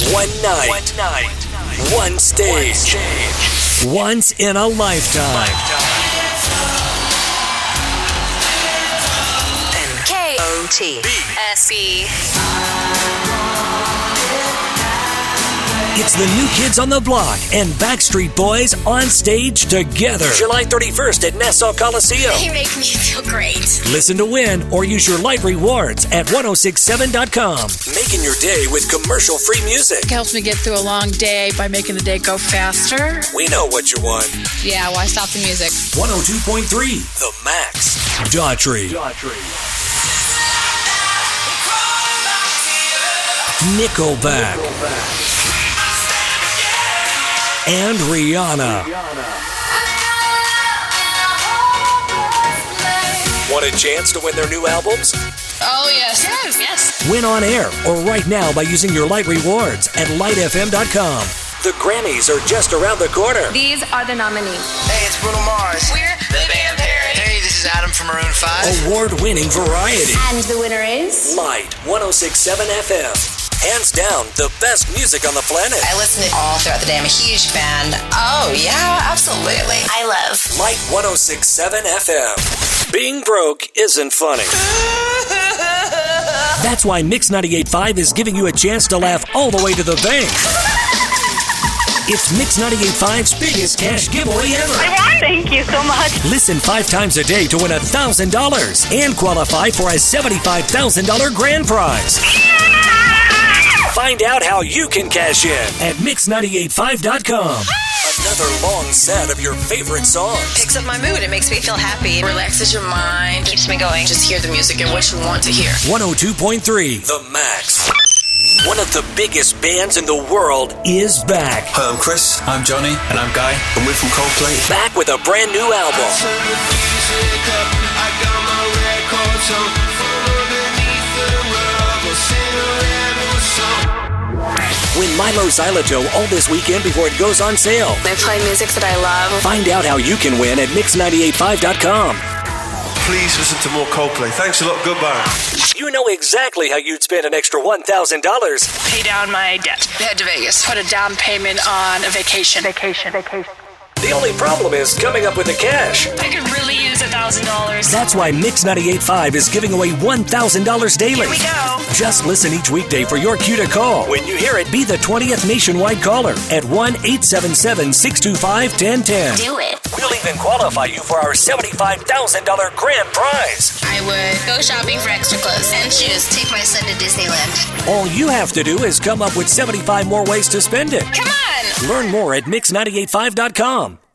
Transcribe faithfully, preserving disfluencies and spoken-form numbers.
One night. One night. One stage. One stage. Once in a lifetime. And K O T S B. It's the New Kids on the Block and Backstreet Boys on stage together. July thirty-first at Nassau Coliseum. They make me feel great. Listen to win or use your light rewards at ten sixty-seven dot com. Making your day with commercial-free music. It helps me get through a long day by making the day go faster. We know what you want. Yeah, why stop the music? one oh two point three, The Max. Daughtry. Daughtry. Nickelback. Nickelback. And Rihanna. Want a chance to win their new albums? Oh, yes. Yes, yes. Win on air or right now by using your Light Rewards at light f m dot com. The Grammys are just around the corner. These are the nominees. Hey, it's Bruno Mars. We're the Band Parody. Hey, this is Adam from Maroon five. Award-winning variety. And the winner is... Light ten sixty-seven F M. Hands down, the best music on the planet. I listen to it all throughout the day. I'm a huge fan. Oh, yeah, absolutely. I love Light ten sixty-seven F M. Being broke isn't funny. That's why Mix ninety-eight point five is giving you a chance to laugh all the way to the bank. It's Mix ninety-eight point five's biggest cash giveaway ever. Thank you so much. Listen five times a day to win one thousand dollars and qualify for a seventy-five thousand dollars grand prize. Find out how you can cash in at mix ninety-eight point five dot com. Another long set of your favorite songs. Picks up my mood. It makes me feel happy. Relaxes your mind. Keeps me going. Just hear the music and what you want to hear. one oh two point three, The Max. One of the biggest bands in the world is back. Hi, I'm Chris. I'm Johnny. And I'm Guy. And we're from Coldplay. Back with a brand new album. Win Milo Xyloto all this weekend before it goes on sale. They play music that I love. Find out how you can win at mix ninety-eight point five dot com. Please listen to more Coldplay. Thanks a lot. Goodbye. You know exactly how you'd spend an extra one thousand dollars. Pay down my debt. Head to Vegas. Put a down payment on a vacation. Vacation, vacation. The only problem is coming up with the cash. I could really use a thousand dollars. That's why Mix ninety-eight point five is giving away one thousand dollars daily. Here we go. Just listen each weekday for your cue to call. When you hear it, be the twentieth nationwide caller at one eight seven seven, six two five, one zero one zero. Do it. We'll even qualify you for our seventy-five thousand dollars grand prize. I would go shopping for extra clothes and shoes. Take my son to Disneyland. All you have to do is come up with seventy-five more ways to spend it. Come on! Learn more at mix ninety-eight point five dot com.